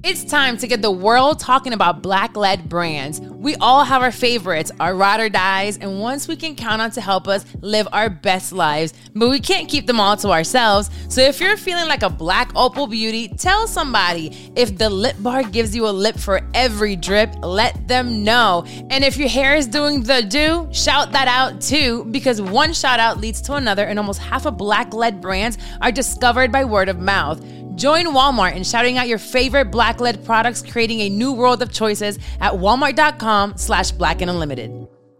It's time to get the world talking about Black-led brands. We all have our favorites, our ride or dies, and ones we can count on to help us live our best lives. But we can't keep them all to ourselves. So if you're feeling like a Black Opal beauty, tell somebody. If the lip bar gives you a lip for every drip, let them know. And if your hair is doing the do, shout that out too, because one shout out leads to another, and almost half of Black-led brands are discovered by word of mouth. Join Walmart in shouting out your favorite Black-led products, creating a new world of choices at walmart.com/blackandunlimited.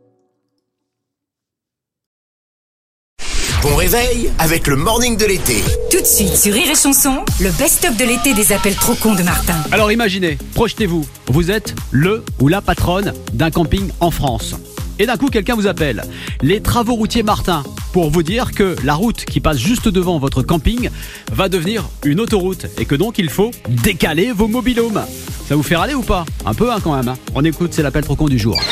Bon réveil avec le morning de l'été. Tout de suite sur Rire et Chanson, le best-of de l'été des appels trop cons de Martin. Alors imaginez, projetez-vous, vous êtes le ou la patronne d'un camping en France. Et d'un coup, quelqu'un vous appelle. Les travaux routiers Martin, pour vous dire que la route qui passe juste devant votre camping va devenir une autoroute et que donc il faut décaler vos mobilhomes. Ça vous fait râler ou pas ? Un peu quand même. On écoute, c'est l'appel trop con du jour.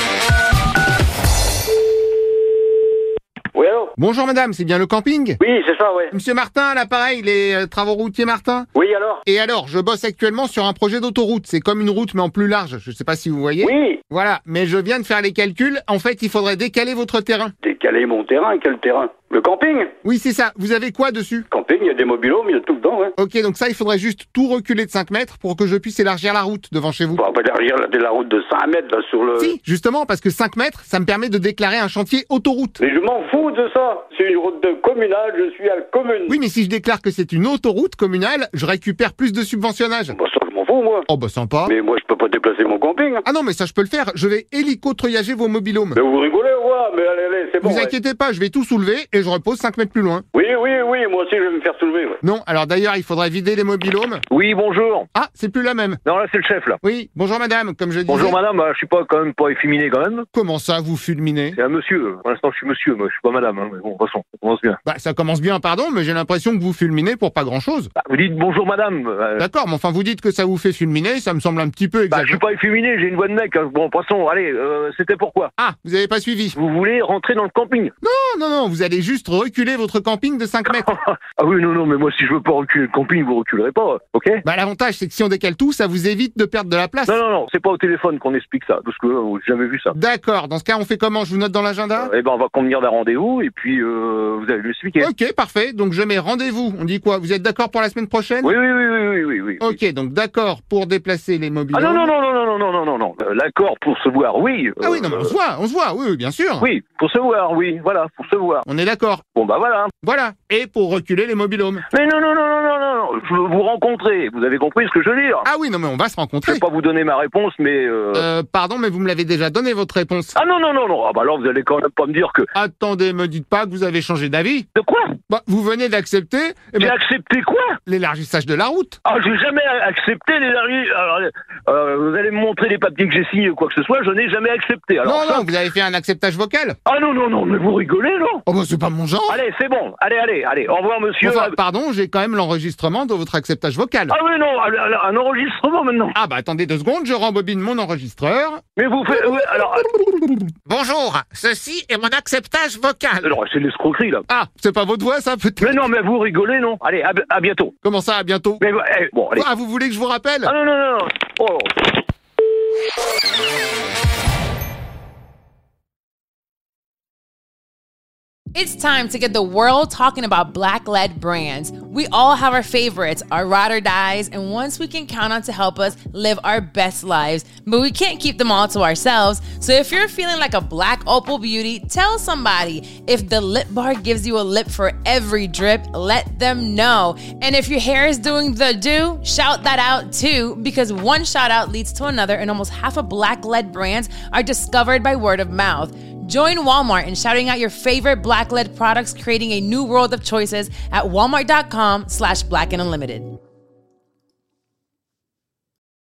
Oui, allô ? Bonjour madame, c'est bien le camping ? Oui, c'est ça, ouais. Monsieur Martin, à l'appareil, les travaux routiers Martin ? Oui, alors ? Et alors, je bosse actuellement sur un projet d'autoroute. C'est comme une route mais en plus large, je sais pas si vous voyez. Oui. Voilà, mais je viens de faire les calculs. En fait, il faudrait décaler votre terrain. Décaler mon terrain, quel terrain ? Le camping ? Oui, c'est ça. Vous avez quoi dessus ? Camping, il y a des mobilhomes, il y a tout dedans, ouais. Ok, donc ça, il faudrait juste tout reculer de 5 mètres pour que je puisse élargir la route devant chez vous. On va pas derrière la route de 5 mètres, là, sur le... Si, justement, parce que 5 mètres, ça me permet de déclarer un chantier autoroute. Mais je m'en fous de ça. C'est une route de communale, je suis à la commune. Oui, mais si je déclare que c'est une autoroute communale, je récupère plus de subventionnage. Bah ça, je m'en fous, moi. Oh bah sympa. Mais moi, je peux pas déplacer mon camping. Ah non, mais ça je peux le faire, je vais hélico-treuillager vos mobilhomes. Mais vous rigolez, ouais, mais allez, c'est bon. Vous ouais. inquiétez pas, je vais tout soulever et je repose 5 mètres plus loin. Oui, moi aussi, je vais me faire soulever, ouais. Non, alors d'ailleurs, il faudrait vider les mobilhomes. Oui, bonjour. Ah, c'est plus la même. Non, là, c'est le chef, là. Oui, bonjour madame, comme je disais. Bonjour, madame. Je suis pas, quand même, pas efféminé, quand même. Comment ça, vous fulminez ? C'est un monsieur. Pour l'instant, je suis monsieur. Moi, je suis pas madame, hein. Mais bon, de toute façon, ça commence bien. Bah, ça commence bien, pardon, mais j'ai l'impression que vous fulminez pour pas grand-chose. Bah, vous dites bonjour, madame. D'accord, mais enfin, vous dites que ça vous fait fulminer, ça me semble un petit peu Bah, je suis exagéré. pas efféminé, j'ai une voix de mec. Hein. Bon, passons, allez, c'était pourquoi ? Ah, vous avez pas suivi. Vous voulez rentrer dans le camping ? Non, vous allez juste reculer votre camping de 5 mètres. Ah oui, non, mais moi, si je veux pas reculer le camping, vous reculerez pas, ok ? Bah, l'avantage, c'est que si on décale tout, ça vous évite de perdre de la place. Non, c'est pas au téléphone qu'on explique ça, parce que j'ai jamais vu ça. D'accord, dans ce cas, on fait comment ? Je vous note dans l'agenda ? Eh ben, on va convenir d'un rendez-vous, et puis vous allez lui expliquer. Ok, parfait. Donc je mets rendez-vous. On dit quoi ? Vous êtes d'accord pour la semaine prochaine ? Oui. Ok, donc d'accord pour déplacer les mobiles. Ah non. L'accord pour se voir, oui. Ah oui, non, mais on se voit, oui, bien sûr. Oui, pour se voir, oui, voilà, pour se voir. On est d'accord. Bon, bah voilà. Voilà. Et pour reculer les mobilhomes. Mais non, je veux vous rencontrer. Vous avez compris ce que je veux dire ? Ah oui, non, mais on va se Je rencontrer. vais pas vous donner ma réponse, mais... Pardon, mais vous me l'avez déjà donné, votre réponse. Ah non. Ah bah alors, vous allez quand même pas me dire que... Attendez, me dites pas que vous avez changé d'avis. De quoi ? Bah, vous venez d'accepter J'ai accepté quoi ? l'élargissage de la route. Ah, j'ai jamais accepté les vous allez me montrer les papiers que j'ai signés ou quoi que ce soit, je n'ai jamais accepté. Alors, Non, vous avez fait un acceptage vocal. Ah non, mais vous rigolez, non ? Oh bah c'est pas mon genre. Allez, c'est bon. Allez, au revoir, monsieur. Enfin, pardon, j'ai quand même l'enregistrement de votre acceptage vocal. Ah oui, non, un enregistrement maintenant. Ah bah attendez 2 secondes, je rembobine mon enregistreur. Mais vous faites... ouais, alors... Bonjour, ceci est mon acceptage vocal. Alors, c'est de l'escroquerie, là. Ah, c'est pas votre voix ça peut-être ? Mais non, mais vous rigolez, non ? Allez, à bientôt. Comment ça, à bientôt ? Mais bon, allez. Ah, vous voulez que je vous rappelle ? Ah non. Oh. It's time to get the world talking about Black-led brands. We all have our favorites, our ride or dies, and ones we can count on to help us live our best lives. But we can't keep them all to ourselves. So if you're feeling like a Black Opal beauty, tell somebody. If the lip bar gives you a lip for every drip, let them know. And if your hair is doing the do, shout that out too, because one shout out leads to another, and almost half of Black-led brands are discovered by word of mouth. Join Walmart in shouting out your favorite Black-led products, creating a new world of choices at walmart.com/blackandunlimited.